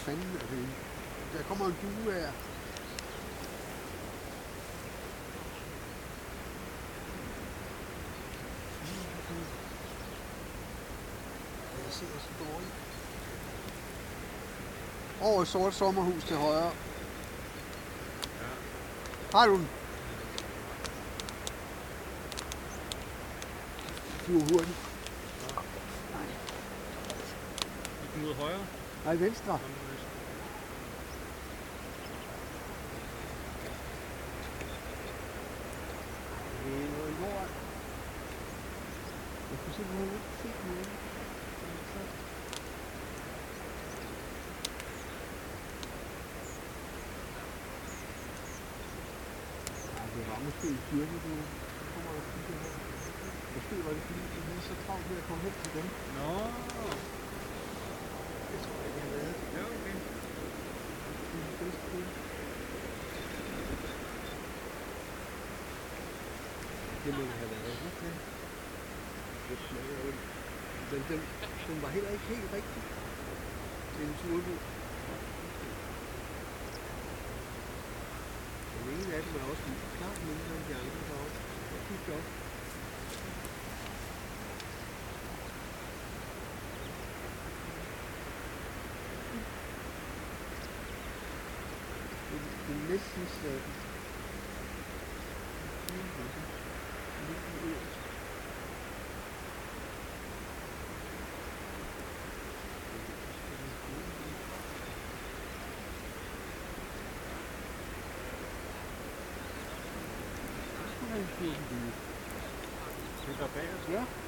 fanden er det? Der kommer en due her. Jeg sidder så dårligt. Over et sort sommerhus til højre. Har du den? Du er hurtig. Mod højre? Nej, venstre. Det er noget lort. Jeg kunne simpelthen ikke se noget. Det var måske en styrke, du kommer og kigger her. Måske var det fordi, de havde så travlt ved at komme hen til dem. Nå. Det tror jeg ikke, jeg har været. Ja, okay. Det er det bedste bud. Det må det have været. Okay. Det smager jo. Men den var heller ikke helt rigtig. Det er en turbo. Den ene af dem er også klart mindre end de andre deroppe. Jeg kigger op. Det er næsten sådan. Det er der bag os. Ja.